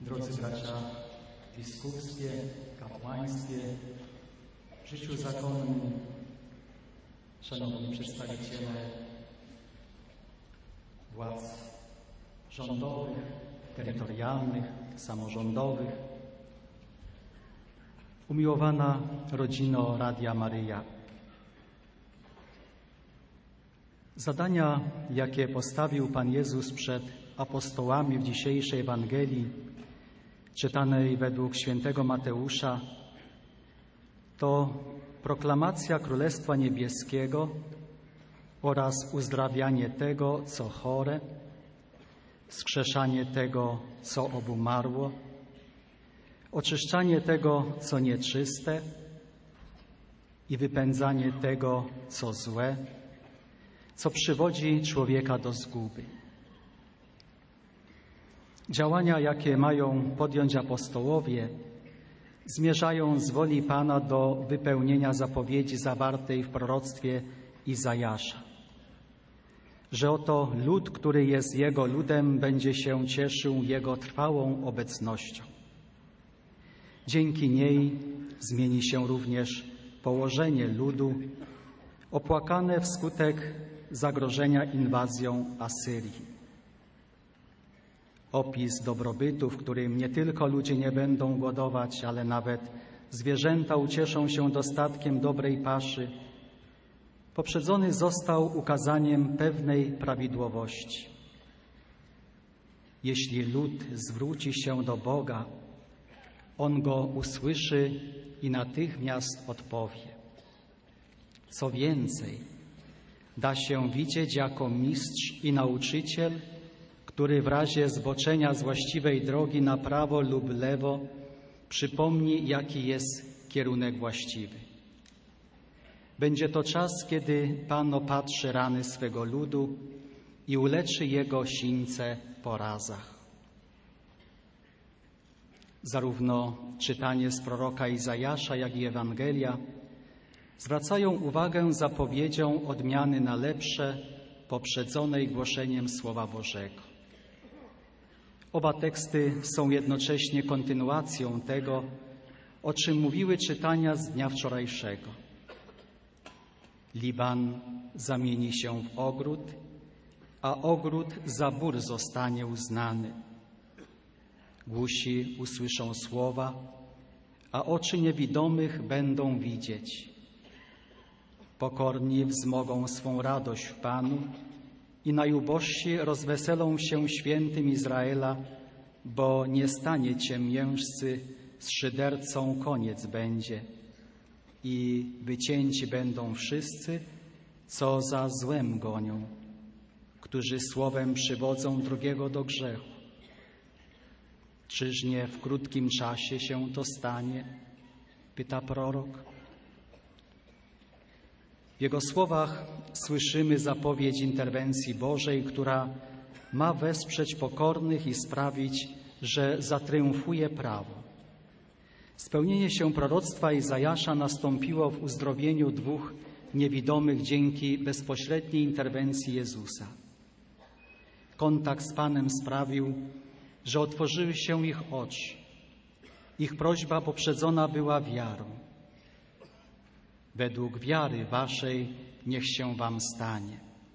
drodzy bracia w biskupstwie, kapłaństwie, w życiu zakonnym, szanowni przedstawiciele władz rządowych, terytorialnych, samorządowych, umiłowana rodzino Radia Maryja. Zadania, jakie postawił Pan Jezus przed apostołami w dzisiejszej Ewangelii, czytanej według świętego Mateusza, to proklamacja Królestwa Niebieskiego oraz uzdrawianie tego, co chore, wskrzeszanie tego, co obumarło, oczyszczanie tego, co nieczyste i wypędzanie tego, co złe, co przywodzi człowieka do zguby. Działania, jakie mają podjąć apostołowie, zmierzają z woli Pana do wypełnienia zapowiedzi zawartej w proroctwie Izajasza, że oto lud, który jest Jego ludem, będzie się cieszył Jego trwałą obecnością. Dzięki niej zmieni się również położenie ludu, opłakane wskutek zagrożenia inwazją Asyrii. Opis dobrobytu, w którym nie tylko ludzie nie będą głodować, ale nawet zwierzęta ucieszą się dostatkiem dobrej paszy, poprzedzony został ukazaniem pewnej prawidłowości. Jeśli lud zwróci się do Boga, On go usłyszy i natychmiast odpowie. Co więcej, da się widzieć jako mistrz i nauczyciel, który w razie zboczenia z właściwej drogi na prawo lub lewo przypomni, jaki jest kierunek właściwy. Będzie to czas, kiedy Pan opatrzy rany swego ludu i uleczy jego sińce po razach. Zarówno czytanie z proroka Izajasza, jak i Ewangelia zwracają uwagę zapowiedzią odmiany na lepsze, poprzedzonej głoszeniem Słowa Bożego. Oba teksty są jednocześnie kontynuacją tego, o czym mówiły czytania z dnia wczorajszego. Liban zamieni się w ogród, a ogród za bór zostanie uznany. Głusi usłyszą słowa, a oczy niewidomych będą widzieć. Pokorni wzmogą swą radość w Panu i najubożsi rozweselą się świętym Izraela, bo nie stanie ciemiężcy, z szydercą koniec będzie i wycięci będą wszyscy, co za złem gonią, którzy słowem przywodzą drugiego do grzechu. Czyż nie w krótkim czasie się to stanie? Pyta prorok. W jego słowach słyszymy zapowiedź interwencji Bożej, która ma wesprzeć pokornych i sprawić, że zatriumfuje prawo. Spełnienie się proroctwa Izajasza nastąpiło w uzdrowieniu dwóch niewidomych dzięki bezpośredniej interwencji Jezusa. Kontakt z Panem sprawił, że otworzyły się ich oczy. Ich prośba poprzedzona była wiarą. Według wiary waszej niech się wam stanie.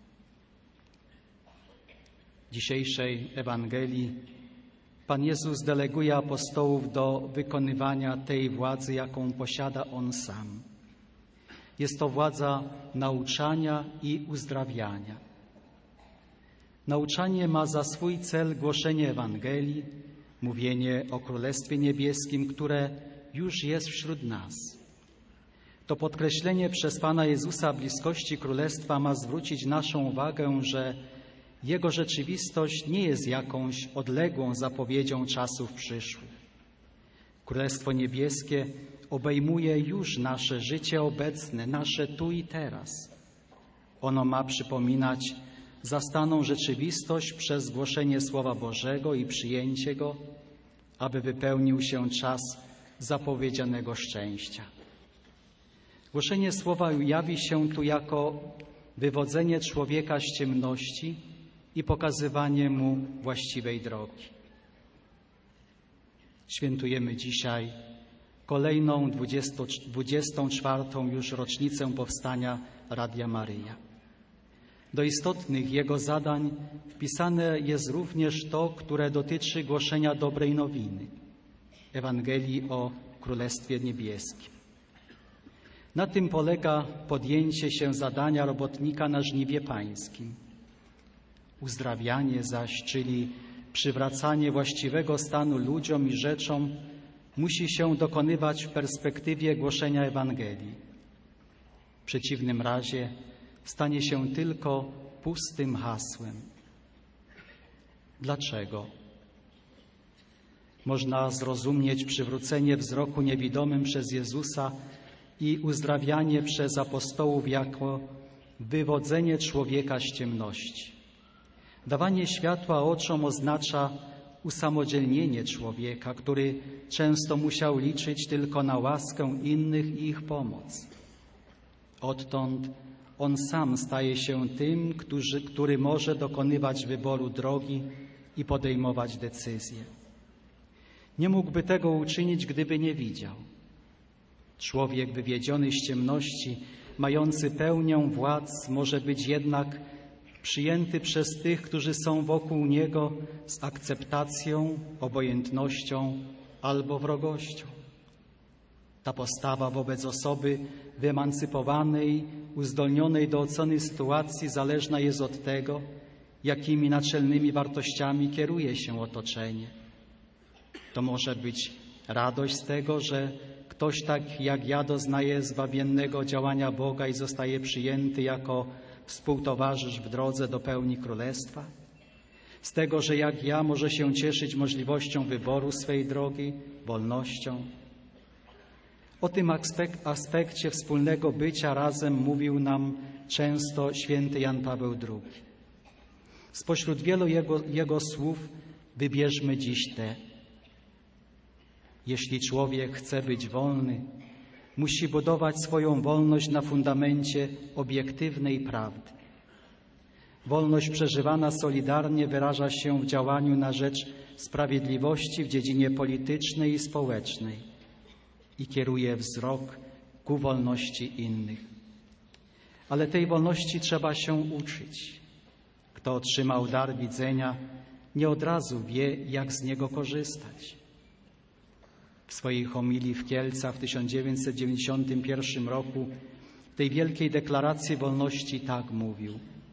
W dzisiejszej Ewangelii Pan Jezus deleguje apostołów do wykonywania tej władzy, jaką posiada On sam. Jest to władza nauczania i uzdrawiania. Nauczanie ma za swój cel głoszenie Ewangelii, mówienie o Królestwie Niebieskim, które już jest wśród nas. To podkreślenie przez Pana Jezusa bliskości Królestwa ma zwrócić naszą uwagę, że Jego rzeczywistość nie jest jakąś odległą zapowiedzią czasów przyszłych. Królestwo Niebieskie obejmuje już nasze życie obecne, nasze tu i teraz. Ono ma przypominać zastaną rzeczywistość przez głoszenie Słowa Bożego i przyjęcie Go, aby wypełnił się czas zapowiedzianego szczęścia. Głoszenie Słowa jawi się tu jako wywodzenie człowieka z ciemności i pokazywanie mu właściwej drogi. Świętujemy dzisiaj kolejną 24. już rocznicę powstania Radia Maryja. Do istotnych jego zadań wpisane jest również to, które dotyczy głoszenia dobrej nowiny, Ewangelii o Królestwie Niebieskim. Na tym polega podjęcie się zadania robotnika na żniwie pańskim. Uzdrawianie zaś, czyli przywracanie właściwego stanu ludziom i rzeczom, musi się dokonywać w perspektywie głoszenia Ewangelii. W przeciwnym razie stanie się tylko pustym hasłem. Dlaczego? Można zrozumieć przywrócenie wzroku niewidomym przez Jezusa i uzdrawianie przez apostołów jako wywodzenie człowieka z ciemności. Dawanie światła oczom oznacza usamodzielnienie człowieka, który często musiał liczyć tylko na łaskę innych i ich pomoc. Odtąd on sam staje się tym, który może dokonywać wyboru drogi i podejmować decyzje. Nie mógłby tego uczynić, gdyby nie widział. Człowiek wywiedziony z ciemności, mający pełnię władz, może być jednak przyjęty przez tych, którzy są wokół niego, z akceptacją, obojętnością albo wrogością. Ta postawa wobec osoby wyemancypowanej, uzdolnionej do oceny sytuacji zależna jest od tego, jakimi naczelnymi wartościami kieruje się otoczenie. To może być radość z tego, że ktoś tak jak ja doznaje zbawiennego działania Boga i zostaje przyjęty jako współtowarzysz w drodze do pełni Królestwa. Z tego, że jak ja może się cieszyć możliwością wyboru swej drogi, wolnością. O tym aspekcie wspólnego bycia razem mówił nam często święty Jan Paweł II. Spośród wielu jego słów wybierzmy dziś te. Jeśli człowiek chce być wolny, musi budować swoją wolność na fundamencie obiektywnej prawdy. Wolność przeżywana solidarnie wyraża się w działaniu na rzecz sprawiedliwości w dziedzinie politycznej i społecznej i kieruje wzrok ku wolności innych. Ale tej wolności trzeba się uczyć. Kto otrzymał dar widzenia, nie od razu wie, jak z niego korzystać. W swojej homilii w Kielcach w 1991 roku tej wielkiej deklaracji wolności tak mówił.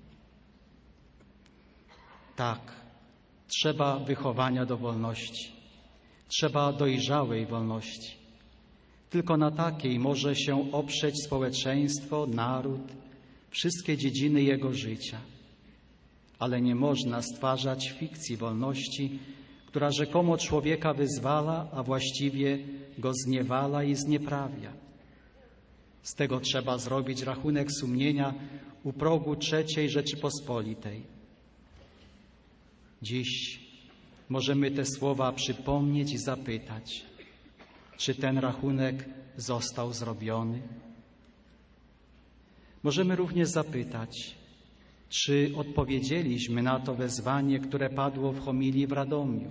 Tak, trzeba wychowania do wolności, trzeba dojrzałej wolności. Tylko na takiej może się oprzeć społeczeństwo, naród, wszystkie dziedziny jego życia. Ale nie można stwarzać fikcji wolności, która rzekomo człowieka wyzwala, a właściwie go zniewala i znieprawia. Z tego trzeba zrobić rachunek sumienia u progu III Rzeczypospolitej. Dziś możemy te słowa przypomnieć i zapytać, czy ten rachunek został zrobiony? Możemy również zapytać, czy odpowiedzieliśmy na to wezwanie, które padło w homilii w Radomiu?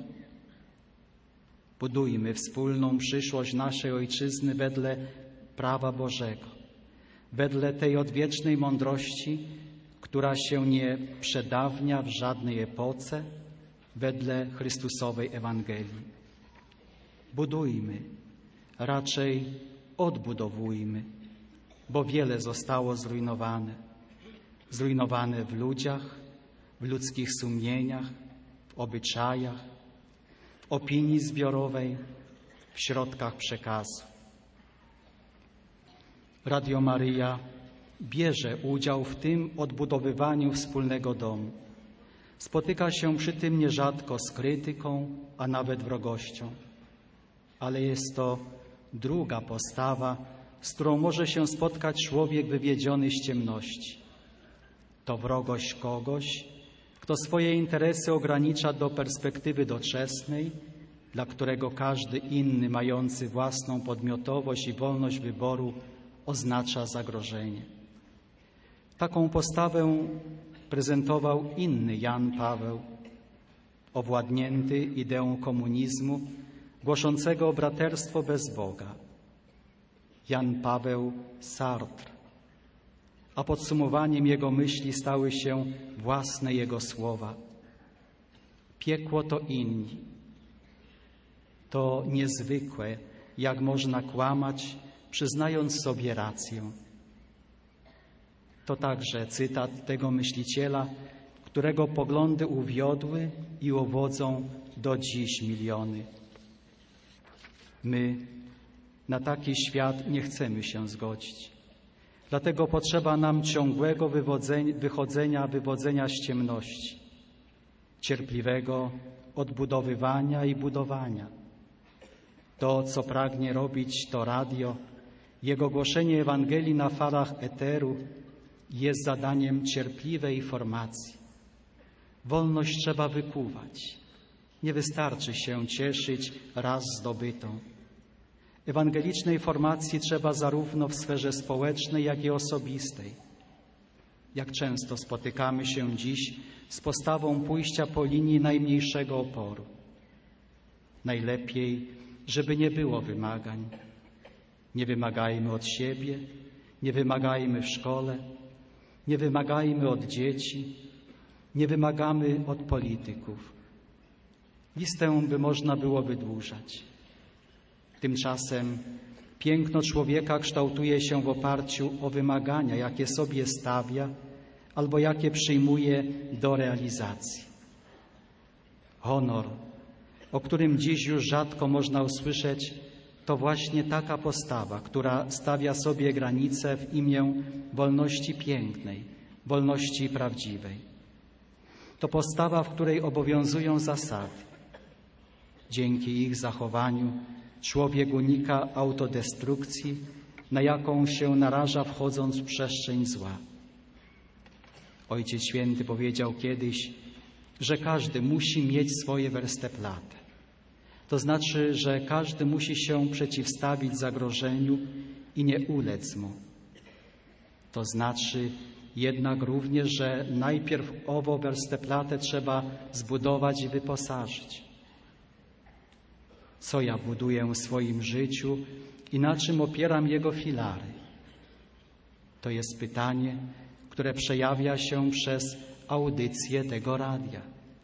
Budujmy wspólną przyszłość naszej Ojczyzny wedle prawa Bożego, wedle tej odwiecznej mądrości, która się nie przedawnia w żadnej epoce, wedle Chrystusowej Ewangelii. Budujmy, raczej odbudowujmy, bo wiele zostało zrujnowane. Zrujnowane w ludziach, w ludzkich sumieniach, w obyczajach, w opinii zbiorowej, w środkach przekazu. Radio Maryja bierze udział w tym odbudowywaniu wspólnego domu. Spotyka się przy tym nierzadko z krytyką, a nawet wrogością. Ale jest to druga postawa, z którą może się spotkać człowiek wywiedziony z ciemności. To wrogość kogoś, kto swoje interesy ogranicza do perspektywy doczesnej, dla którego każdy inny mający własną podmiotowość i wolność wyboru oznacza zagrożenie. Taką postawę prezentował inny Jan Paweł, owładnięty ideą komunizmu, głoszącego braterstwo bez Boga, Jan Paweł Sartre, a podsumowaniem jego myśli stały się własne jego słowa. Piekło to inni. To niezwykłe, jak można kłamać, przyznając sobie rację. To także cytat tego myśliciela, którego poglądy uwiodły i uwodzą do dziś miliony. My na taki świat nie chcemy się zgodzić. Dlatego potrzeba nam ciągłego wywodzenia z ciemności, cierpliwego odbudowywania i budowania. To, co pragnie robić to radio, jego głoszenie Ewangelii na falach eteru, jest zadaniem cierpliwej formacji. Wolność trzeba wykuwać. Nie wystarczy się cieszyć raz zdobytą. Ewangelicznej formacji trzeba zarówno w sferze społecznej, jak i osobistej. Jak często spotykamy się dziś z postawą pójścia po linii najmniejszego oporu. Najlepiej, żeby nie było wymagań. Nie wymagajmy od siebie, nie wymagajmy w szkole, nie wymagajmy od dzieci, nie wymagamy od polityków. Listę by można było wydłużać. Tymczasem piękno człowieka kształtuje się w oparciu o wymagania, jakie sobie stawia albo jakie przyjmuje do realizacji. Honor, o którym dziś już rzadko można usłyszeć, to właśnie taka postawa, która stawia sobie granice w imię wolności pięknej, wolności prawdziwej. To postawa, w której obowiązują zasady. Dzięki ich zachowaniu człowiek unika autodestrukcji, na jaką się naraża, wchodząc w przestrzeń zła. Ojciec Święty powiedział kiedyś, że każdy musi mieć swoje Westerplatte. To znaczy, że każdy musi się przeciwstawić zagrożeniu i nie ulec mu. To znaczy jednak również, że najpierw owo Westerplatte trzeba zbudować i wyposażyć. Co ja buduję w swoim życiu i na czym opieram jego filary? To jest pytanie, które przejawia się przez audycję tego radia.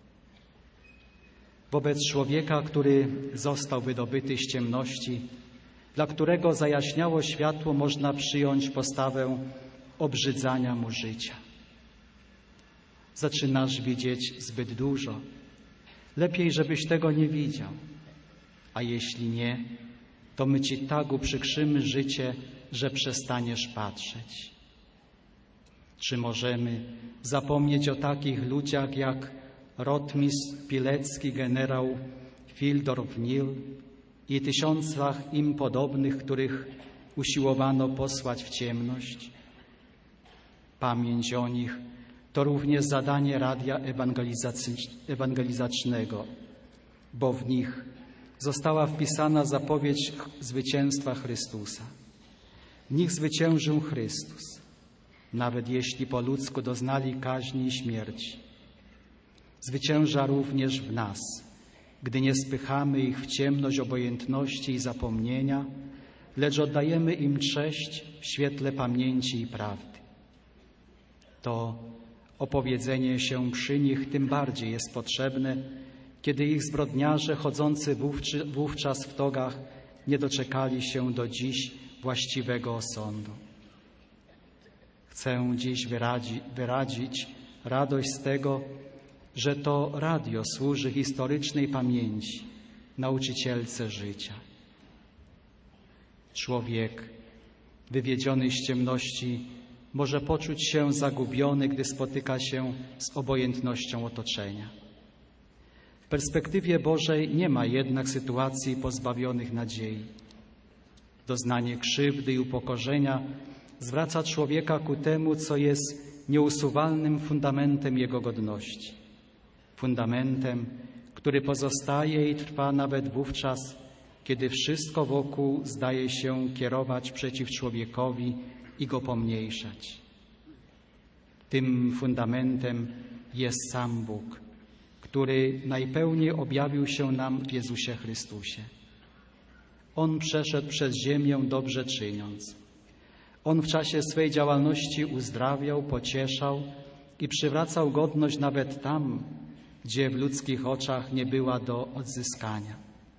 Wobec człowieka, który został wydobyty z ciemności, dla którego zajaśniało światło, można przyjąć postawę obrzydzania mu życia. Zaczynasz widzieć zbyt dużo. Lepiej, żebyś tego nie widział. A jeśli nie, to my ci tak uprzykrzymy życie, że przestaniesz patrzeć. Czy możemy zapomnieć o takich ludziach jak rotmistrz Pilecki, generał Fildorf-Nil i tysiącach im podobnych, których usiłowano posłać w ciemność? Pamięć o nich to również zadanie radia ewangelizacyjnego, bo w nich została wpisana zapowiedź zwycięstwa Chrystusa. W nich zwyciężył Chrystus, nawet jeśli po ludzku doznali kaźni i śmierci. Zwycięża również w nas, gdy nie spychamy ich w ciemność obojętności i zapomnienia, lecz oddajemy im cześć w świetle pamięci i prawdy. To opowiedzenie się przy nich tym bardziej jest potrzebne, kiedy ich zbrodniarze chodzący wówczas w togach nie doczekali się do dziś właściwego osądu. Chcę dziś wyrazić radość z tego, że to radio służy historycznej pamięci, nauczycielce życia. Człowiek wywiedziony z ciemności może poczuć się zagubiony, gdy spotyka się z obojętnością otoczenia. W perspektywie Bożej nie ma jednak sytuacji pozbawionych nadziei. Doznanie krzywdy i upokorzenia zwraca człowieka ku temu, co jest nieusuwalnym fundamentem jego godności. Fundamentem, który pozostaje i trwa nawet wówczas, kiedy wszystko wokół zdaje się kierować przeciw człowiekowi i go pomniejszać. Tym fundamentem jest sam Bóg, który najpełniej objawił się nam w Jezusie Chrystusie. On przeszedł przez ziemię dobrze czyniąc. On w czasie swej działalności uzdrawiał, pocieszał i przywracał godność nawet tam, gdzie w ludzkich oczach nie była do odzyskania.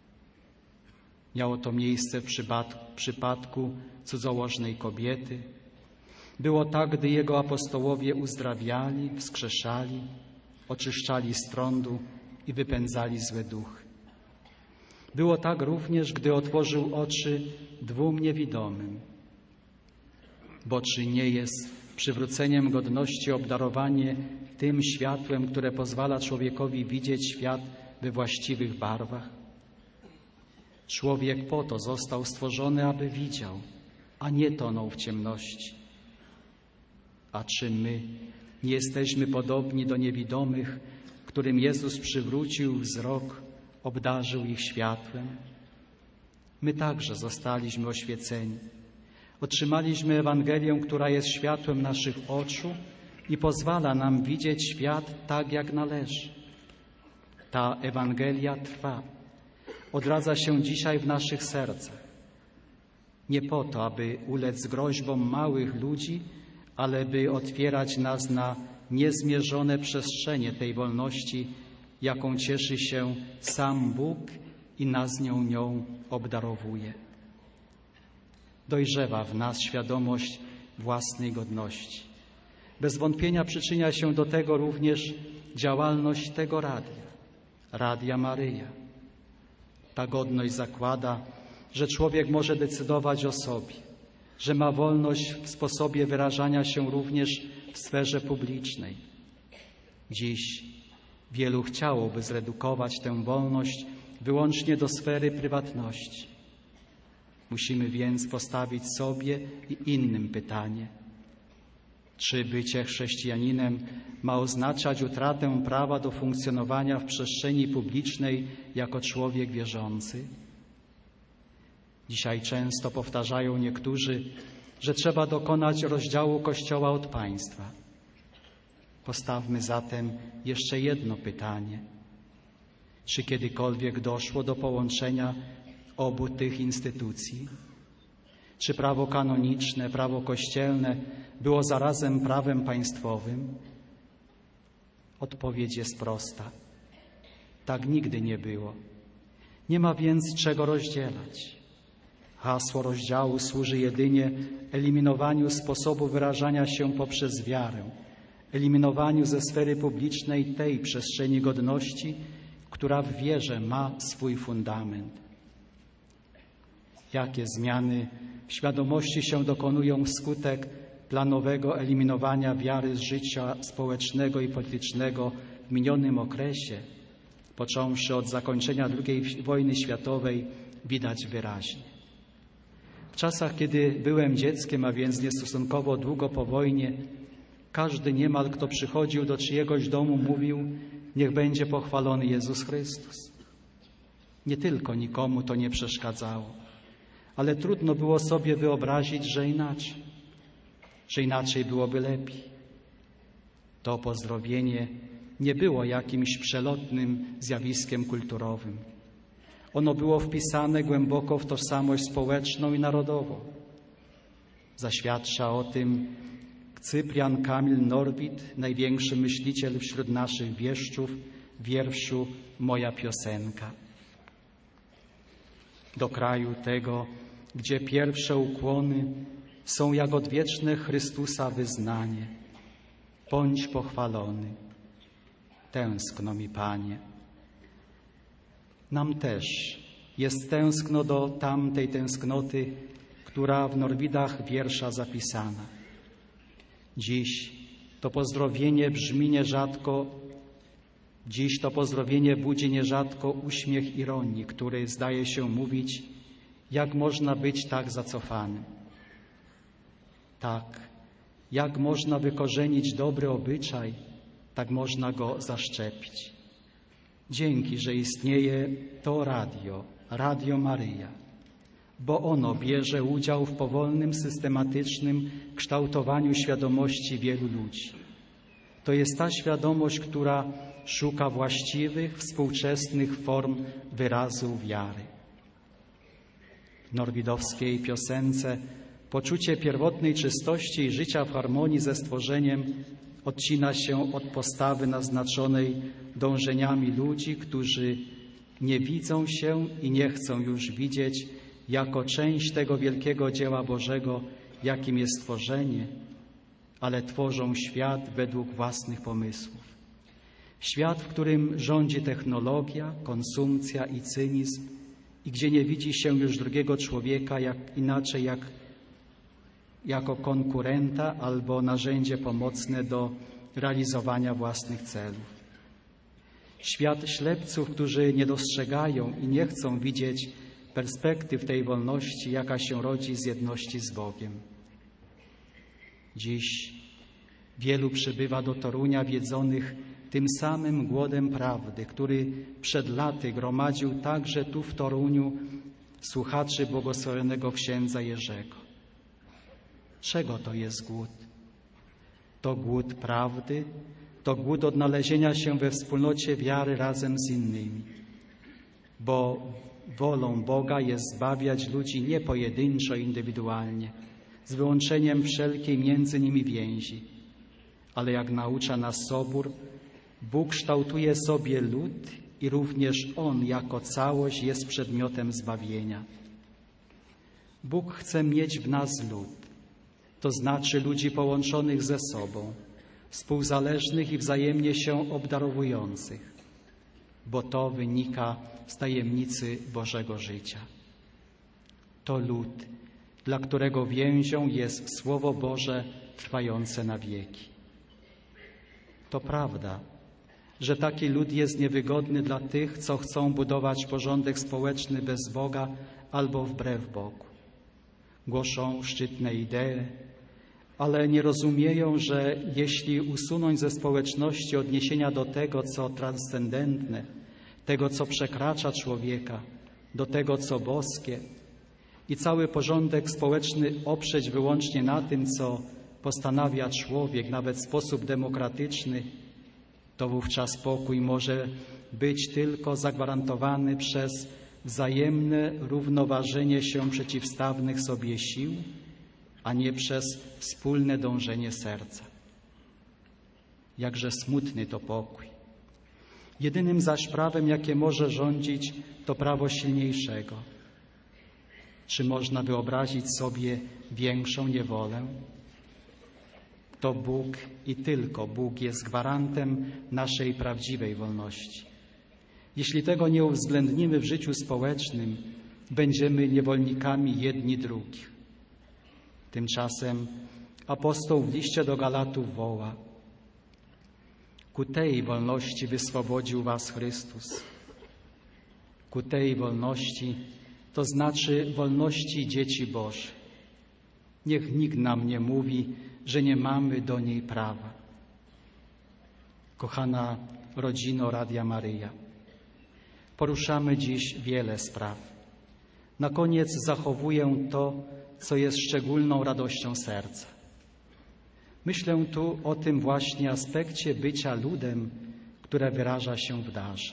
Miało to miejsce w przypadku cudzołożnej kobiety. Było tak, gdy Jego apostołowie uzdrawiali, wskrzeszali, oczyszczali z trądu i wypędzali złe duchy. Było tak również, gdy otworzył oczy 2 niewidomym. Bo czy nie jest przywróceniem godności obdarowanie tym światłem, które pozwala człowiekowi widzieć świat we właściwych barwach? Człowiek po to został stworzony, aby widział, a nie tonął w ciemności. A czy my nie jesteśmy podobni do niewidomych, którym Jezus przywrócił wzrok, obdarzył ich światłem? My także zostaliśmy oświeceni. Otrzymaliśmy Ewangelię, która jest światłem naszych oczu i pozwala nam widzieć świat tak, jak należy. Ta Ewangelia trwa, odradza się dzisiaj w naszych sercach. Nie po to, aby ulec groźbom małych ludzi, ale by otwierać nas na niezmierzone przestrzenie tej wolności, jaką cieszy się sam Bóg i nas nią obdarowuje. Dojrzewa w nas świadomość własnej godności. Bez wątpienia przyczynia się do tego również działalność tego Radia Maryja. Ta godność zakłada, że człowiek może decydować o sobie, że ma wolność w sposobie wyrażania się również w sferze publicznej. Dziś wielu chciałoby zredukować tę wolność wyłącznie do sfery prywatności. Musimy więc postawić sobie i innym pytanie: czy bycie chrześcijaninem ma oznaczać utratę prawa do funkcjonowania w przestrzeni publicznej jako człowiek wierzący? Dzisiaj często powtarzają niektórzy, że trzeba dokonać rozdziału Kościoła od państwa. Postawmy zatem jeszcze jedno pytanie: czy kiedykolwiek doszło do połączenia obu tych instytucji? Czy prawo kanoniczne, prawo kościelne było zarazem prawem państwowym? Odpowiedź jest prosta: tak nigdy nie było. Nie ma więc czego rozdzielać. Hasło rozdziału służy jedynie eliminowaniu sposobu wyrażania się poprzez wiarę, eliminowaniu ze sfery publicznej tej przestrzeni godności, która w wierze ma swój fundament. Jakie zmiany w świadomości się dokonują wskutek planowego eliminowania wiary z życia społecznego i politycznego w minionym okresie, począwszy od zakończenia II wojny światowej, widać wyraźnie. W czasach, kiedy byłem dzieckiem, a więc niestosunkowo długo po wojnie, każdy niemal, kto przychodził do czyjegoś domu, mówił: niech będzie pochwalony Jezus Chrystus. Nie tylko nikomu to nie przeszkadzało, ale trudno było sobie wyobrazić, że inaczej byłoby lepiej. To pozdrowienie nie było jakimś przelotnym zjawiskiem kulturowym. Ono było wpisane głęboko w tożsamość społeczną i narodową. Zaświadcza o tym Cyprian Kamil Norwid, największy myśliciel wśród naszych wieszczów, w wierszu Moja piosenka. Do kraju tego, gdzie pierwsze ukłony są jak odwieczne Chrystusa wyznanie. Bądź pochwalony. Tęskno mi, Panie. Nam też jest tęskno do tamtej tęsknoty, która w Norwidach wiersza zapisana. Dziś to pozdrowienie budzi nierzadko uśmiech ironii, który zdaje się mówić: jak można być tak zacofanym? Tak, jak można wykorzenić dobry obyczaj, tak można go zaszczepić. Dzięki, że istnieje to Radio Maryja, bo ono bierze udział w powolnym, systematycznym kształtowaniu świadomości wielu ludzi. To jest ta świadomość, która szuka właściwych, współczesnych form wyrazu wiary. W norwidowskiej piosence poczucie pierwotnej czystości i życia w harmonii ze stworzeniem odcina się od postawy naznaczonej dążeniami ludzi, którzy nie widzą się i nie chcą już widzieć jako część tego wielkiego dzieła Bożego, jakim jest stworzenie, ale tworzą świat według własnych pomysłów. Świat, w którym rządzi technologia, konsumpcja i cynizm i gdzie nie widzi się już drugiego człowieka inaczej jako konkurenta albo narzędzie pomocne do realizowania własnych celów. Świat ślepców, którzy nie dostrzegają i nie chcą widzieć perspektyw tej wolności, jaka się rodzi z jedności z Bogiem. Dziś wielu przybywa do Torunia wiedzonych tym samym głodem prawdy, który przed laty gromadził także tu w Toruniu słuchaczy błogosławionego księdza Jerzego. Czego to jest głód? To głód prawdy, to głód odnalezienia się we wspólnocie wiary razem z innymi, bo wolą Boga jest zbawiać ludzi nie pojedynczo, indywidualnie, z wyłączeniem wszelkiej między nimi więzi, ale jak naucza nas Sobór, Bóg kształtuje sobie lud i również On jako całość jest przedmiotem zbawienia. Bóg chce mieć w nas lud, to znaczy ludzi połączonych ze sobą, współzależnych i wzajemnie się obdarowujących, bo to wynika z tajemnicy Bożego życia. To lud, dla którego więzią jest Słowo Boże trwające na wieki. To prawda, że taki lud jest niewygodny dla tych, co chcą budować porządek społeczny bez Boga albo wbrew Bogu. Głoszą szczytne idee, ale nie rozumieją, że jeśli usunąć ze społeczności odniesienia do tego, co transcendentne, tego, co przekracza człowieka, do tego, co boskie, i cały porządek społeczny oprzeć wyłącznie na tym, co postanawia człowiek, nawet w sposób demokratyczny, to wówczas pokój może być tylko zagwarantowany przez wzajemne równoważenie się przeciwstawnych sobie sił, a nie przez wspólne dążenie serca. Jakże smutny to pokój. Jedynym zaś prawem, jakie może rządzić, to prawo silniejszego. Czy można wyobrazić sobie większą niewolę? To Bóg i tylko Bóg jest gwarantem naszej prawdziwej wolności. Jeśli tego nie uwzględnimy w życiu społecznym, będziemy niewolnikami jedni drugich. Tymczasem apostoł w liście do Galatów woła: ku tej wolności wyswobodził was Chrystus. Ku tej wolności, to znaczy wolności dzieci Bożych. Niech nikt nam nie mówi, że nie mamy do niej prawa. Kochana rodzino Radia Maryja, poruszamy dziś wiele spraw. Na koniec zachowuję to, co jest szczególną radością serca. Myślę tu o tym właśnie aspekcie bycia ludem, które wyraża się w darze.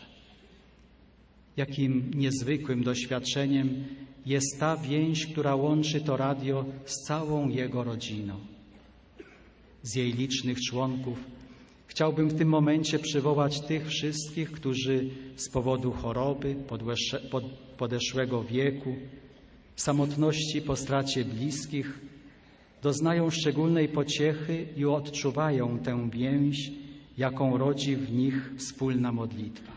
Jakim niezwykłym doświadczeniem jest ta więź, która łączy to radio z całą jego rodziną. Z jej licznych członków chciałbym w tym momencie przywołać tych wszystkich, którzy z powodu choroby, podeszłego wieku, samotności po stracie bliskich doznają szczególnej pociechy i odczuwają tę więź, jaką rodzi w nich wspólna modlitwa.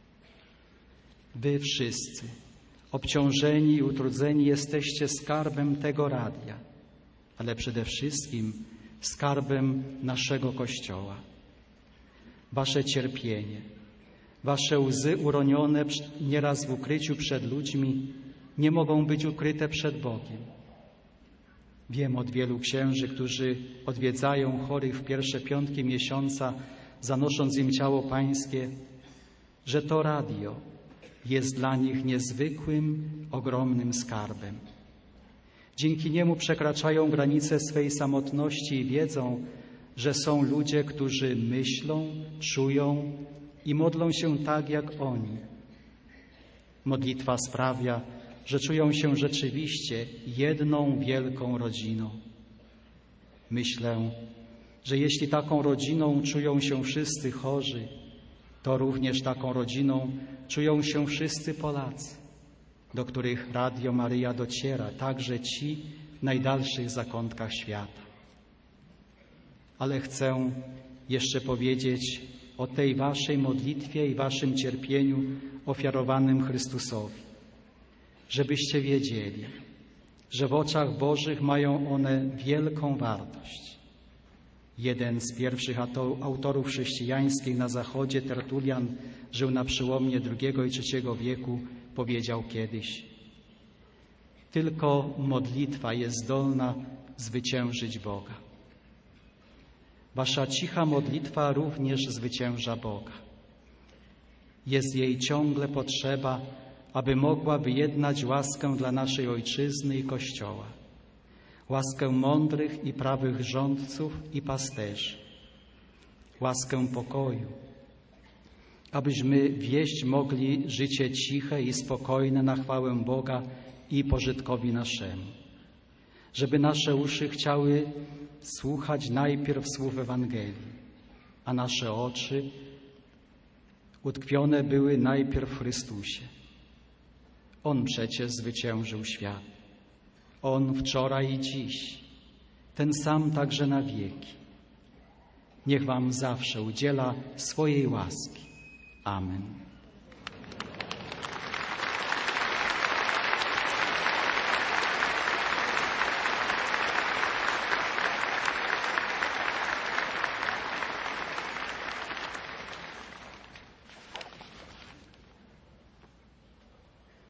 Wy wszyscy, obciążeni i utrudzeni, jesteście skarbem tego radia, ale przede wszystkim skarbem naszego Kościoła. Wasze cierpienie, wasze łzy uronione nieraz w ukryciu przed ludźmi nie mogą być ukryte przed Bogiem. Wiem od wielu księży, którzy odwiedzają chorych w pierwsze piątki miesiąca, zanosząc im ciało Pańskie, że to radio jest dla nich niezwykłym, ogromnym skarbem. Dzięki niemu przekraczają granice swej samotności i wiedzą, że są ludzie, którzy myślą, czują i modlą się tak jak oni. Modlitwa sprawia, że czują się rzeczywiście jedną wielką rodziną. Myślę, że jeśli taką rodziną czują się wszyscy chorzy, to również taką rodziną czują się wszyscy Polacy, do których Radio Maryja dociera, także ci w najdalszych zakątkach świata. Ale chcę jeszcze powiedzieć o tej waszej modlitwie i waszym cierpieniu ofiarowanym Chrystusowi, żebyście wiedzieli, że w oczach Bożych mają one wielką wartość. Jeden z pierwszych autorów chrześcijańskich na Zachodzie, Tertulian, żył na przełomie II i III wieku, powiedział kiedyś: tylko modlitwa jest zdolna zwyciężyć Boga. Wasza cicha modlitwa również zwycięża Boga. Jest jej ciągle potrzeba, aby mogła wyjednać łaskę dla naszej Ojczyzny i Kościoła, łaskę mądrych i prawych rządców i pasterzy, łaskę pokoju, abyśmy wieść mogli życie ciche i spokojne na chwałę Boga i pożytkowi naszemu, żeby nasze uszy chciały słuchać najpierw słów Ewangelii, a nasze oczy utkwione były najpierw w Chrystusie. On przecież zwyciężył świat. On wczoraj i dziś, ten sam także na wieki. Niech wam zawsze udziela swojej łaski. Amen.